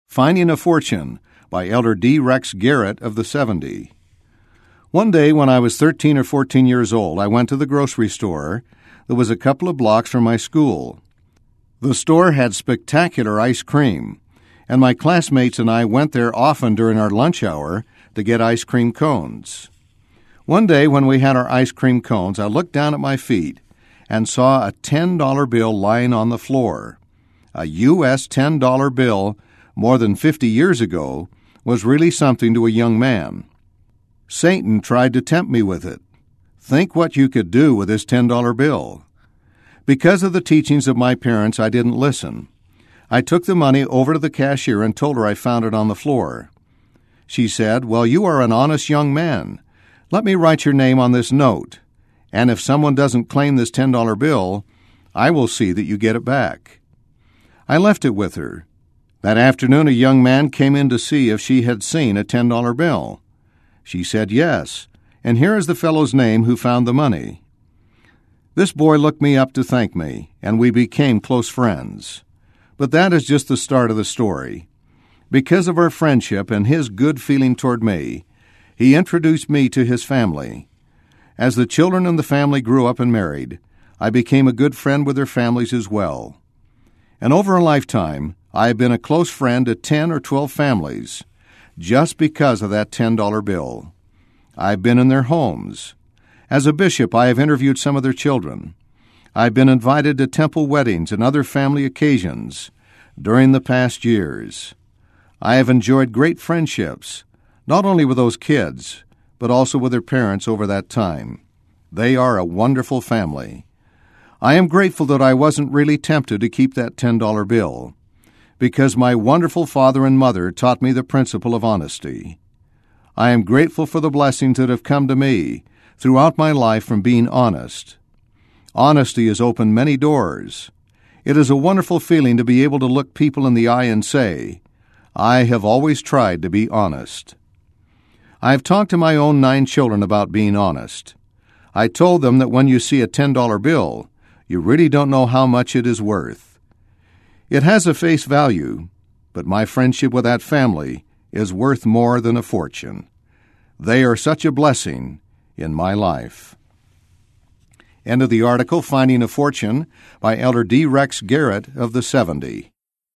Finding a Fortune by Elder D. Rex Garrett of the 70. One day when I was 13 or 14 years old, I went to the grocery store that was a couple of blocks from my school. The store had spectacular ice cream, and my classmates and I went there often during our lunch hour to get ice cream cones. One day when we had our ice cream cones, I looked down at my feet and saw a $10 bill lying on the floor. A U.S. $10 bill more than 50 years ago was really something to a young man. Satan tried to tempt me with it. Think what you could do with this $10 bill. Because of the teachings of my parents, I didn't listen. I took the money over to the cashier and told her I found it on the floor. She said, "Well, you are an honest young man. Let me write your name on this note, and if someone doesn't claim this $10 bill, I will see that you get it back." I left it with her. That afternoon, a young man came in to see if she had seen a $10 bill. She said yes, and here is the fellow's name who found the money. This boy looked me up to thank me, and we became close friends. But that is just the start of the story. Because of our friendship and his good feeling toward me, he introduced me to his family. As the children in the family grew up and married, I became a good friend with their families as well. And over a lifetime, I have been a close friend to 10 or 12 families just because of that $10 bill. I've been in their homes. As a bishop, I have interviewed some of their children. I've been invited to temple weddings and other family occasions during the past years. I have enjoyed great friendships, not only with those kids, but also with their parents over that time. They are a wonderful family. I am grateful that I wasn't really tempted to keep that $10 bill, because my wonderful father and mother taught me the principle of honesty. I am grateful for the blessings that have come to me throughout my life from being honest. Honesty has opened many doors. It is a wonderful feeling to be able to look people in the eye and say, "I have always tried to be honest." I have talked to my own 9 children about being honest. I told them that when you see a $10 bill, you really don't know how much it is worth. It has a face value, but my friendship with that family is worth more than a fortune. They are such a blessing in my life. End of the article, Finding a Fortune by Elder D. Rex Garrett of the 70.